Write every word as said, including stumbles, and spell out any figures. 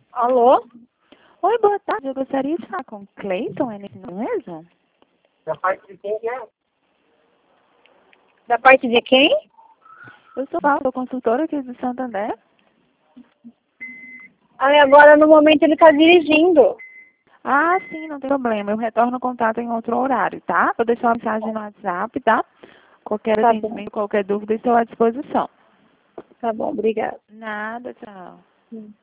Alô? Oi, boa tarde. Eu gostaria de falar com o Cleiton, é nesse mesmo? Da parte de quem que é? Da parte de quem? Eu sou Paula, sou consultora aqui do Santander. Aí agora no momento ele está dirigindo. Ah, sim, não tem problema. Eu retorno o contato em outro horário, tá? Vou deixar uma mensagem no WhatsApp, tá? Qualquer Tá bom. atendimento, qualquer dúvida, estou à disposição. Tá bom, obrigada. Nada, tchau. Hum.